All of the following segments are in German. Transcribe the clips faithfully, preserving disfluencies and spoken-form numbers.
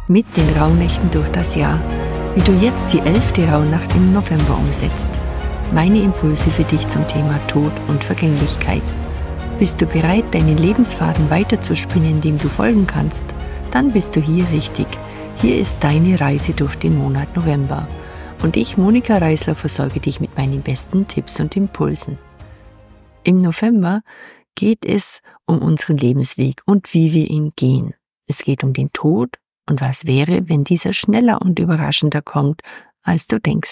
mit den Rauhnächten durch das Jahr, wie du jetzt die elfte Rauhnacht im November umsetzt. Meine Impulse für dich zum Thema Tod und Vergänglichkeit. Bist du bereit, deinen Lebensfaden weiterzuspinnen, dem du folgen kannst? Dann bist du hier richtig. Hier ist deine Reise durch den Monat November. Und ich, Monika Reisler, versorge dich mit meinen besten Tipps und Impulsen. Im November geht es um unseren Lebensweg und wie wir ihn gehen. Es geht um den Tod und was wäre, wenn dieser schneller und überraschender kommt, als du denkst.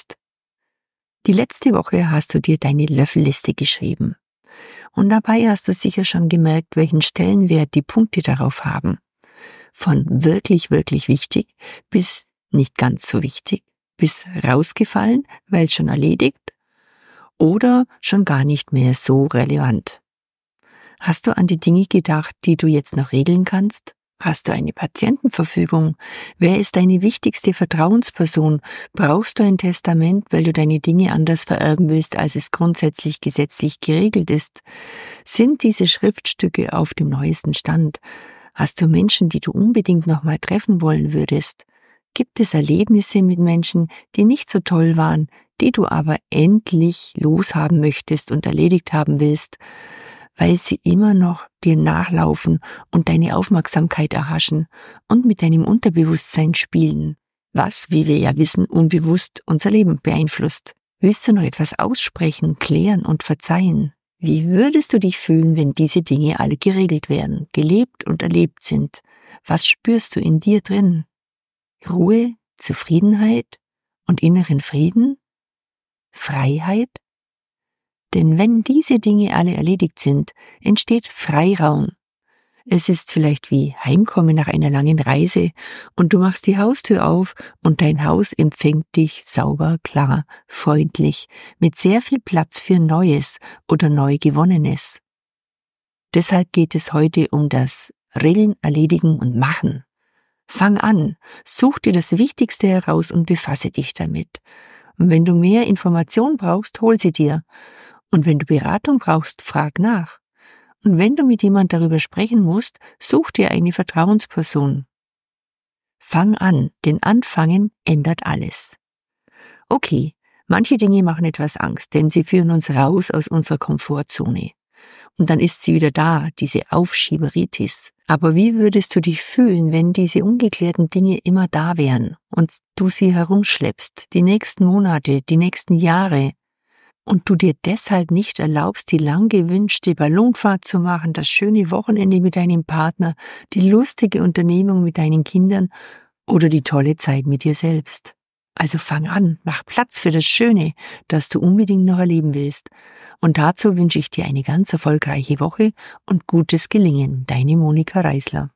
Die letzte Woche hast du dir deine Löffelliste geschrieben. Und dabei hast du sicher schon gemerkt, welchen Stellenwert die Punkte darauf haben. Von wirklich, wirklich wichtig bis nicht ganz so wichtig, bis rausgefallen, weil schon erledigt oder schon gar nicht mehr so relevant. Hast du an die Dinge gedacht, die du jetzt noch regeln kannst? Hast du eine Patientenverfügung? Wer ist deine wichtigste Vertrauensperson? Brauchst du ein Testament, weil du deine Dinge anders vererben willst, als es grundsätzlich gesetzlich geregelt ist? Sind diese Schriftstücke auf dem neuesten Stand? Hast du Menschen, die du unbedingt noch mal treffen wollen würdest? Gibt es Erlebnisse mit Menschen, die nicht so toll waren, die du aber endlich loshaben möchtest und erledigt haben willst, weil sie immer noch dir nachlaufen und deine Aufmerksamkeit erhaschen und mit deinem Unterbewusstsein spielen, was, wie wir ja wissen, unbewusst unser Leben beeinflusst. Willst du noch etwas aussprechen, klären und verzeihen? Wie würdest du dich fühlen, wenn diese Dinge alle geregelt werden, gelebt und erlebt sind? Was spürst du in dir drin? Ruhe, Zufriedenheit und inneren Frieden? Freiheit? Denn wenn diese Dinge alle erledigt sind, entsteht Freiraum. Es ist vielleicht wie Heimkommen nach einer langen Reise und du machst die Haustür auf und dein Haus empfängt dich sauber, klar, freundlich, mit sehr viel Platz für Neues oder Neugewonnenes. Deshalb geht es heute um das Regeln, Erledigen und Machen. Fang an, such dir das Wichtigste heraus und befasse dich damit. Und wenn du mehr Information brauchst, hol sie dir. Und wenn du Beratung brauchst, frag nach. Und wenn du mit jemand darüber sprechen musst, such dir eine Vertrauensperson. Fang an, denn Anfangen ändert alles. Okay, manche Dinge machen etwas Angst, denn sie führen uns raus aus unserer Komfortzone. Und dann ist sie wieder da, diese Aufschieberitis. Aber wie würdest du dich fühlen, wenn diese ungeklärten Dinge immer da wären und du sie herumschleppst, die nächsten Monate, die nächsten Jahre, und du dir deshalb nicht erlaubst, die lang gewünschte Ballonfahrt zu machen, das schöne Wochenende mit deinem Partner, die lustige Unternehmung mit deinen Kindern oder die tolle Zeit mit dir selbst? Also fang an, mach Platz für das Schöne, das du unbedingt noch erleben willst. Und dazu wünsche ich dir eine ganz erfolgreiche Woche und gutes Gelingen. Deine Monika Reisler.